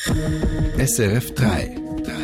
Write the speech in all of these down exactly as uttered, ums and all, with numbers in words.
S R F drei.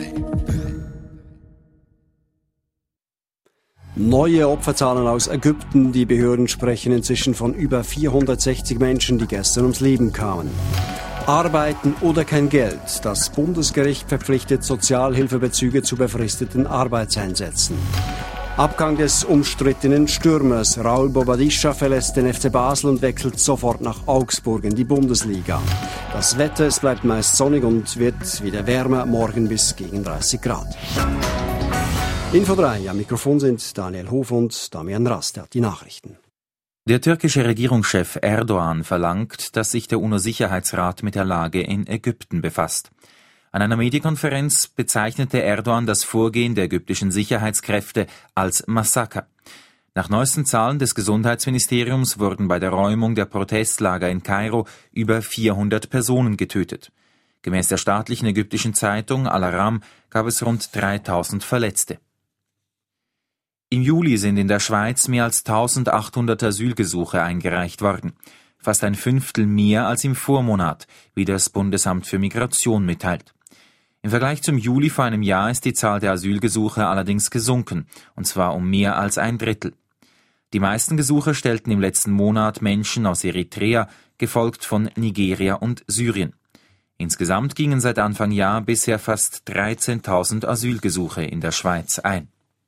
Neue Opferzahlen aus Ägypten. Die Behörden sprechen inzwischen von über vierhundertsechzig Menschen, die gestern ums Leben kamen. Arbeiten oder kein Geld. Das Bundesgericht verpflichtet Sozialhilfebezüger zu befristeten Arbeitseinsätzen. Abgang des umstrittenen Stürmers. Raul Bobadilla verlässt den F C Basel und wechselt sofort nach Augsburg in die Bundesliga. Das Wetter, es bleibt meist sonnig und wird wieder wärmer, morgen bis gegen dreißig Grad. Info drei, am Mikrofon sind Daniel Hof und Damian Rastat. Die Nachrichten. Der türkische Regierungschef Erdogan verlangt, dass sich der UNO-Sicherheitsrat mit der Lage in Ägypten befasst. An einer Medienkonferenz bezeichnete Erdogan das Vorgehen der ägyptischen Sicherheitskräfte als Massaker. Nach neuesten Zahlen des Gesundheitsministeriums wurden bei der Räumung der Protestlager in Kairo über vierhundert Personen getötet. Gemäß der staatlichen ägyptischen Zeitung Al-Aram gab es rund dreitausend Verletzte. Im Juli sind in der Schweiz mehr als eintausendachthundert Asylgesuche eingereicht worden. Fast ein Fünftel mehr als im Vormonat, wie das Bundesamt für Migration mitteilt. Im Vergleich zum Juli vor einem Jahr ist die Zahl der Asylgesuche allerdings gesunken, und zwar um mehr als ein Drittel. Die meisten Gesuche stellten im letzten Monat Menschen aus Eritrea, gefolgt von Nigeria und Syrien. Insgesamt gingen seit Anfang Jahr bisher fast dreizehntausend Asylgesuche in der Schweiz ein.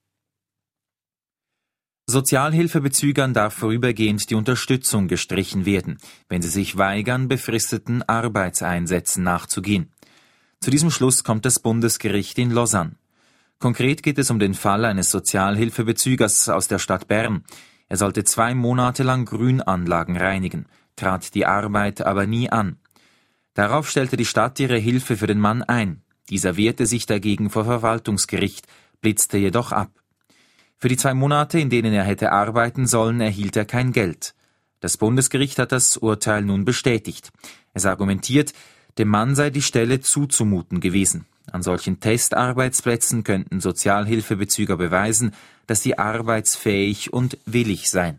Sozialhilfebezügern darf vorübergehend die Unterstützung gestrichen werden, wenn sie sich weigern, befristeten Arbeitseinsätzen nachzugehen. Zu diesem Schluss kommt das Bundesgericht in Lausanne. Konkret geht es um den Fall eines Sozialhilfebezügers aus der Stadt Bern. Er sollte zwei Monate lang Grünanlagen reinigen, trat die Arbeit aber nie an. Darauf stellte die Stadt ihre Hilfe für den Mann ein. Dieser wehrte sich dagegen vor Verwaltungsgericht, blitzte jedoch ab. Für die zwei Monate, in denen er hätte arbeiten sollen, erhielt er kein Geld. Das Bundesgericht hat das Urteil nun bestätigt. Es argumentiert, dem Mann sei die Stelle zuzumuten gewesen. An solchen Testarbeitsplätzen könnten Sozialhilfebezüger beweisen, dass sie arbeitsfähig und willig seien.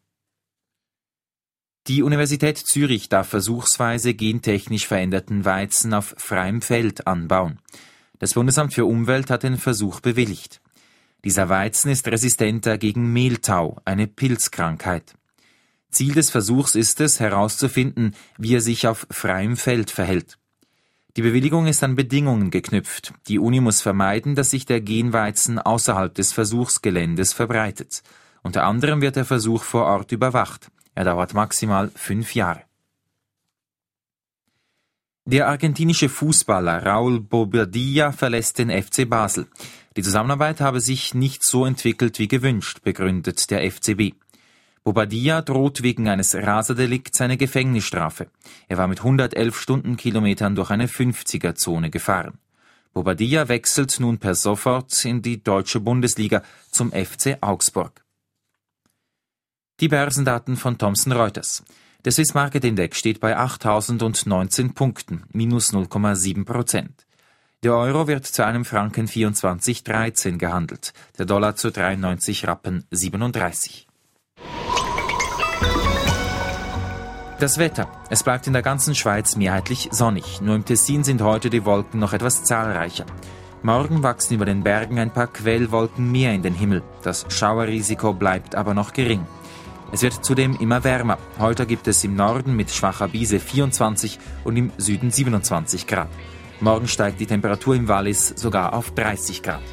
Die Universität Zürich darf versuchsweise gentechnisch veränderten Weizen auf freiem Feld anbauen. Das Bundesamt für Umwelt hat den Versuch bewilligt. Dieser Weizen ist resistenter gegen Mehltau, eine Pilzkrankheit. Ziel des Versuchs ist es, herauszufinden, wie er sich auf freiem Feld verhält. Die Bewilligung ist an Bedingungen geknüpft. Die Uni muss vermeiden, dass sich der Genweizen außerhalb des Versuchsgeländes verbreitet. Unter anderem wird der Versuch vor Ort überwacht. Er dauert maximal fünf Jahre. Der argentinische Fußballer Raul Bobadilla verlässt den F C Basel. Die Zusammenarbeit habe sich nicht so entwickelt wie gewünscht, begründet der F C B. Bobadilla droht wegen eines Raserdelikts eine Gefängnisstrafe. Er war mit hundertelf Stundenkilometern durch eine fünfziger-Zone gefahren. Bobadilla wechselt nun per sofort in die deutsche Bundesliga zum F C Augsburg. Die Börsendaten von Thomson Reuters. Der Swiss Market Index steht bei achttausendneunzehn Punkten, minus null Komma sieben Prozent. Der Euro wird zu einem Franken vierundzwanzig Komma dreizehn gehandelt, der Dollar zu dreiundneunzig Rappen siebenunddreißig. Das Wetter. Es bleibt in der ganzen Schweiz mehrheitlich sonnig. Nur im Tessin sind heute die Wolken noch etwas zahlreicher. Morgen wachsen über den Bergen ein paar Quellwolken mehr in den Himmel. Das Schauerrisiko bleibt aber noch gering. Es wird zudem immer wärmer. Heute gibt es im Norden mit schwacher Brise vierundzwanzig und im Süden siebenundzwanzig Grad. Morgen steigt die Temperatur im Wallis sogar auf dreißig Grad.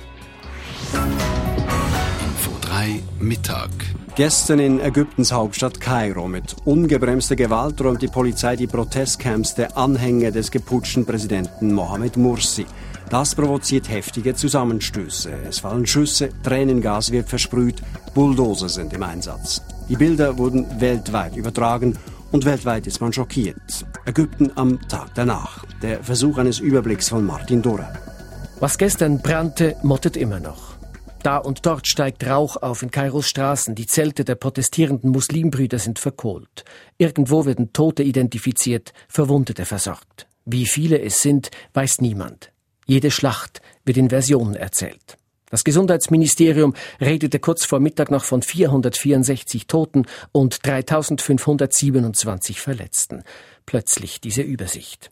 Info drei Mittag. Gestern in Ägyptens Hauptstadt Kairo. Mit ungebremster Gewalt räumt die Polizei die Protestcamps der Anhänger des geputschten Präsidenten Mohamed Mursi. Das provoziert heftige Zusammenstöße. Es fallen Schüsse, Tränengas wird versprüht, Bulldozer sind im Einsatz. Die Bilder wurden weltweit übertragen und weltweit ist man schockiert. Ägypten am Tag danach. Der Versuch eines Überblicks von Martin Dorrer. Was gestern brannte, mottet immer noch. Da und dort steigt Rauch auf in Kairos Straßen. Die Zelte der protestierenden Muslimbrüder sind verkohlt. Irgendwo werden Tote identifiziert, Verwundete versorgt. Wie viele es sind, weiß niemand. Jede Schlacht wird in Versionen erzählt. Das Gesundheitsministerium redete kurz vor Mittag noch von vierhundertvierundsechzig Toten und dreitausendfünfhundertsiebenundzwanzig Verletzten. Plötzlich diese Übersicht.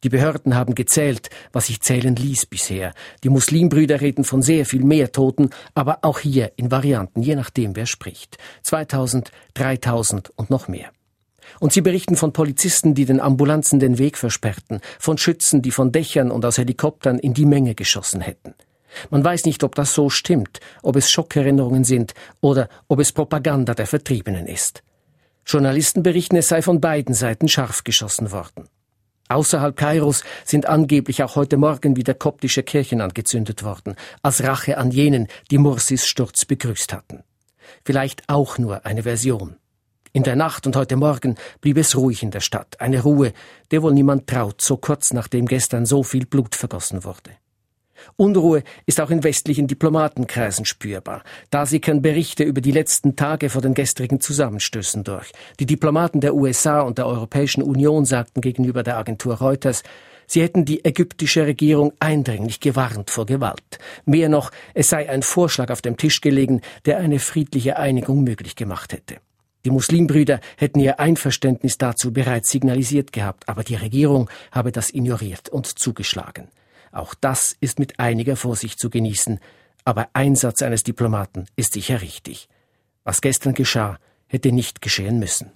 Die Behörden haben gezählt, was sich zählen ließ bisher. Die Muslimbrüder reden von sehr viel mehr Toten, aber auch hier in Varianten, je nachdem wer spricht. zweitausend, dreitausend und noch mehr. Und sie berichten von Polizisten, die den Ambulanzen den Weg versperrten, von Schützen, die von Dächern und aus Helikoptern in die Menge geschossen hätten. Man weiß nicht, ob das so stimmt, ob es Schockerinnerungen sind oder ob es Propaganda der Vertriebenen ist. Journalisten berichten, es sei von beiden Seiten scharf geschossen worden. Außerhalb Kairos sind angeblich auch heute Morgen wieder koptische Kirchen angezündet worden, als Rache an jenen, die Mursis Sturz begrüßt hatten. Vielleicht auch nur eine Version. In der Nacht und heute Morgen blieb es ruhig in der Stadt, eine Ruhe, der wohl niemand traut, so kurz nachdem gestern so viel Blut vergossen wurde. Unruhe ist auch in westlichen Diplomatenkreisen spürbar. Da sickern Berichte über die letzten Tage vor den gestrigen Zusammenstößen durch. Die Diplomaten der U S A und der Europäischen Union sagten gegenüber der Agentur Reuters, sie hätten die ägyptische Regierung eindringlich gewarnt vor Gewalt. Mehr noch, es sei ein Vorschlag auf dem Tisch gelegen, der eine friedliche Einigung möglich gemacht hätte. Die Muslimbrüder hätten ihr Einverständnis dazu bereits signalisiert gehabt, aber die Regierung habe das ignoriert und zugeschlagen. Auch das ist mit einiger Vorsicht zu genießen, aber Einsatz eines Diplomaten ist sicher richtig. Was gestern geschah, hätte nicht geschehen müssen.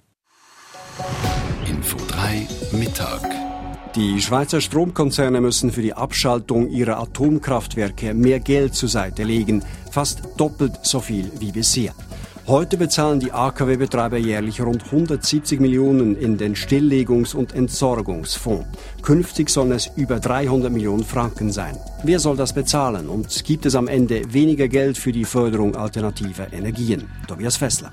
Info drei Mittag. Die Schweizer Stromkonzerne müssen für die Abschaltung ihrer Atomkraftwerke mehr Geld zur Seite legen, fast doppelt so viel wie bisher. Heute bezahlen die A K W-Betreiber jährlich rund hundertsiebzig Millionen in den Stilllegungs- und Entsorgungsfonds. Künftig sollen es über dreihundert Millionen Franken sein. Wer soll das bezahlen und gibt es am Ende weniger Geld für die Förderung alternativer Energien? Tobias Fessler.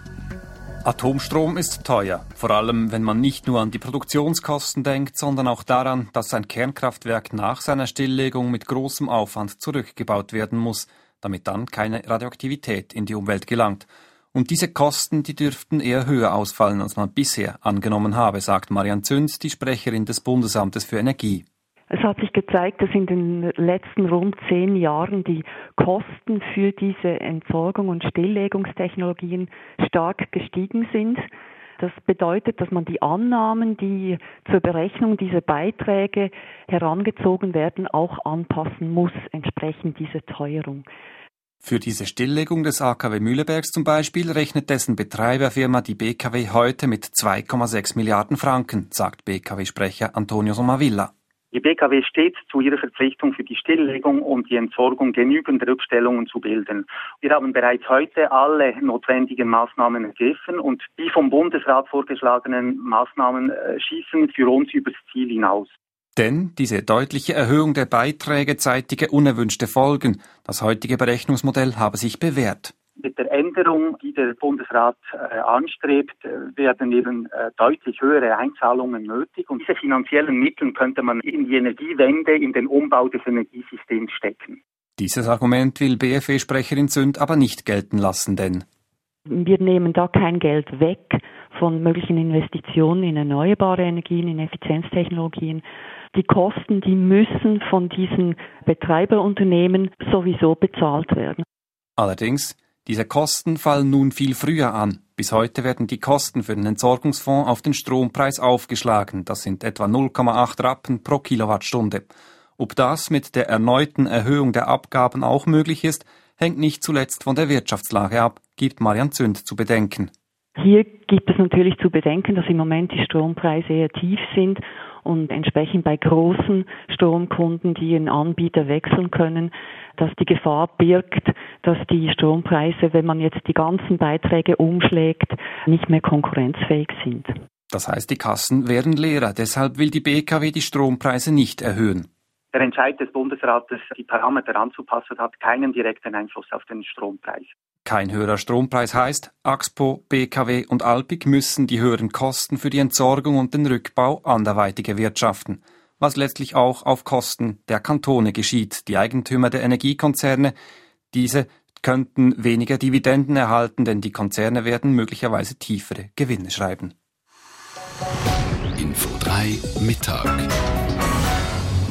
Atomstrom ist teuer, vor allem wenn man nicht nur an die Produktionskosten denkt, sondern auch daran, dass ein Kernkraftwerk nach seiner Stilllegung mit großem Aufwand zurückgebaut werden muss, damit dann keine Radioaktivität in die Umwelt gelangt. Und diese Kosten, die dürften eher höher ausfallen, als man bisher angenommen habe, sagt Marianne Zünd, die Sprecherin des Bundesamtes für Energie. Es hat sich gezeigt, dass in den letzten rund zehn Jahren die Kosten für diese Entsorgung und Stilllegungstechnologien stark gestiegen sind. Das bedeutet, dass man die Annahmen, die zur Berechnung dieser Beiträge herangezogen werden, auch anpassen muss, entsprechend dieser Teuerung. Für diese Stilllegung des A K W Mühlebergs zum Beispiel rechnet dessen Betreiberfirma die B K W heute mit zwei Komma sechs Milliarden Franken, sagt B K W-Sprecher Antonio Somavilla. Die B K W steht zu ihrer Verpflichtung für die Stilllegung und die Entsorgung genügend Rückstellungen zu bilden. Wir haben bereits heute alle notwendigen Maßnahmen ergriffen und die vom Bundesrat vorgeschlagenen Maßnahmen äh, schießen für uns übers Ziel hinaus. Denn diese deutliche Erhöhung der Beiträge zeitige unerwünschte Folgen. Das heutige Berechnungsmodell habe sich bewährt. Mit der Änderung, die der Bundesrat äh, anstrebt, werden eben äh, deutlich höhere Einzahlungen nötig. Und diese finanziellen Mittel könnte man in die Energiewende, in den Umbau des Energiesystems stecken. Dieses Argument will B F E-Sprecherin Zünd aber nicht gelten lassen, denn wir nehmen da kein Geld weg von möglichen Investitionen in erneuerbare Energien, in Effizienztechnologien. Die Kosten, die müssen von diesen Betreiberunternehmen sowieso bezahlt werden. Allerdings, diese Kosten fallen nun viel früher an. Bis heute werden die Kosten für den Entsorgungsfonds auf den Strompreis aufgeschlagen. Das sind etwa null Komma acht Rappen pro Kilowattstunde. Ob das mit der erneuten Erhöhung der Abgaben auch möglich ist, hängt nicht zuletzt von der Wirtschaftslage ab, gibt Marianne Zünd zu bedenken. Hier gibt es natürlich zu bedenken, dass im Moment die Strompreise eher tief sind und entsprechend bei großen Stromkunden, die ihren Anbieter wechseln können, dass die Gefahr birgt, dass die Strompreise, wenn man jetzt die ganzen Beiträge umschlägt, nicht mehr konkurrenzfähig sind. Das heißt, die Kassen wären leerer. Deshalb will die B K W die Strompreise nicht erhöhen. Der Entscheid des Bundesrates, die Parameter anzupassen, hat keinen direkten Einfluss auf den Strompreis. Kein höherer Strompreis heißt, Axpo, B K W und Alpiq müssen die höheren Kosten für die Entsorgung und den Rückbau anderweitig erwirtschaften, was letztlich auch auf Kosten der Kantone geschieht. Die Eigentümer der Energiekonzerne, diese könnten weniger Dividenden erhalten, denn die Konzerne werden möglicherweise tiefere Gewinne schreiben. Info drei Mittag.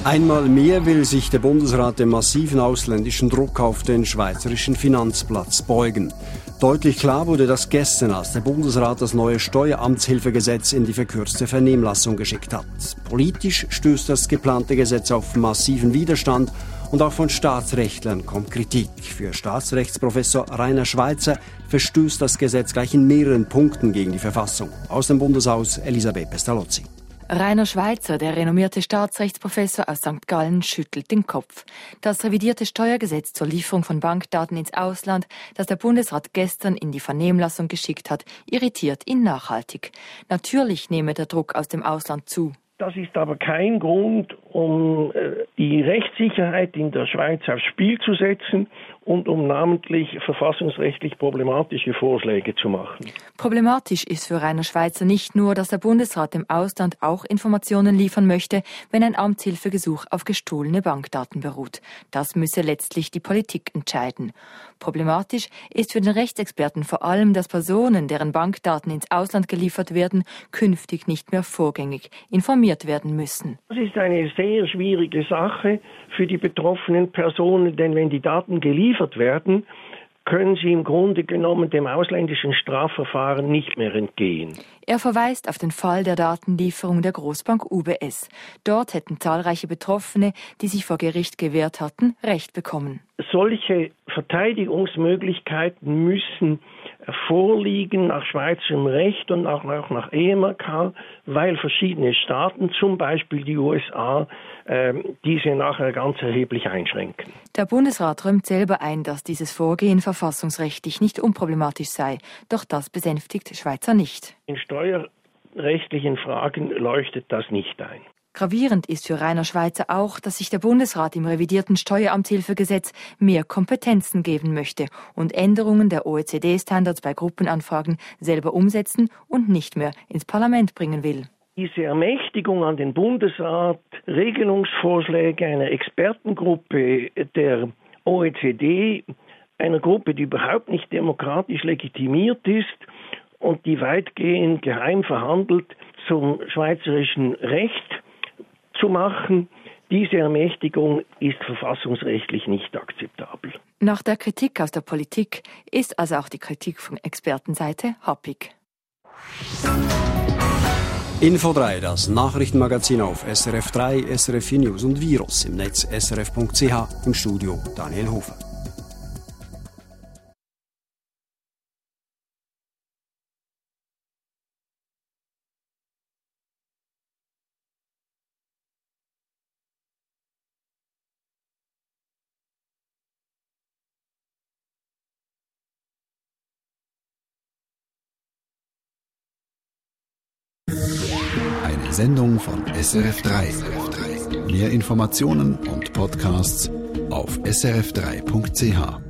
Einmal mehr will sich der Bundesrat dem massiven ausländischen Druck auf den schweizerischen Finanzplatz beugen. Deutlich klar wurde das gestern, als der Bundesrat das neue Steueramtshilfegesetz in die verkürzte Vernehmlassung geschickt hat. Politisch stößt das geplante Gesetz auf massiven Widerstand und auch von Staatsrechtlern kommt Kritik. Für Staatsrechtsprofessor Rainer Schweizer verstößt das Gesetz gleich in mehreren Punkten gegen die Verfassung. Aus dem Bundeshaus Elisabeth Pestalozzi. Rainer Schweizer, der renommierte Staatsrechtsprofessor aus Sankt Gallen, schüttelt den Kopf. Das revidierte Steuergesetz zur Lieferung von Bankdaten ins Ausland, das der Bundesrat gestern in die Vernehmlassung geschickt hat, irritiert ihn nachhaltig. Natürlich nehme der Druck aus dem Ausland zu. Das ist aber kein Grund, um die Rechtssicherheit in der Schweiz aufs Spiel zu setzen und um namentlich verfassungsrechtlich problematische Vorschläge zu machen. Problematisch ist für Rainer Schweizer nicht nur, dass der Bundesrat dem Ausland auch Informationen liefern möchte, wenn ein Amtshilfegesuch auf gestohlene Bankdaten beruht. Das müsse letztlich die Politik entscheiden. Problematisch ist für den Rechtsexperten vor allem, dass Personen, deren Bankdaten ins Ausland geliefert werden, künftig nicht mehr vorgängig informiert werden müssen. Das ist eine sehr schwierige Sache für die betroffenen Personen, denn wenn die Daten geliefert werden, können sie im Grunde genommen dem ausländischen Strafverfahren nicht mehr entgehen. Er verweist auf den Fall der Datenlieferung der Großbank U B S. Dort hätten zahlreiche Betroffene, die sich vor Gericht gewehrt hatten, Recht bekommen. Solche Verteidigungsmöglichkeiten müssen vorliegen nach schweizerischem Recht und auch nach E M R K, weil verschiedene Staaten, zum Beispiel die U S A, äh, diese nachher ganz erheblich einschränken. Der Bundesrat räumt selber ein, dass dieses Vorgehen verfassungsrechtlich nicht unproblematisch sei. Doch das besänftigt Schweizer nicht. In steuerrechtlichen Fragen leuchtet das nicht ein. Gravierend ist für Rainer Schweizer auch, dass sich der Bundesrat im revidierten Steueramtshilfegesetz mehr Kompetenzen geben möchte und Änderungen der O E C D-Standards bei Gruppenanfragen selber umsetzen und nicht mehr ins Parlament bringen will. Diese Ermächtigung an den Bundesrat, Regelungsvorschläge einer Expertengruppe der O E C D, einer Gruppe, die überhaupt nicht demokratisch legitimiert ist und die weitgehend geheim verhandelt, zum schweizerischen Recht zu machen, diese Ermächtigung ist verfassungsrechtlich nicht akzeptabel. Nach der Kritik aus der Politik ist also auch die Kritik von Expertenseite happig. Info drei, das Nachrichtenmagazin auf S R F drei, S R F vier News und Virus im Netz S R F Punkt C H. Im Studio Daniel Hofer. Eine Sendung von S R F drei. Mehr Informationen und Podcasts auf S R F drei Punkt C H.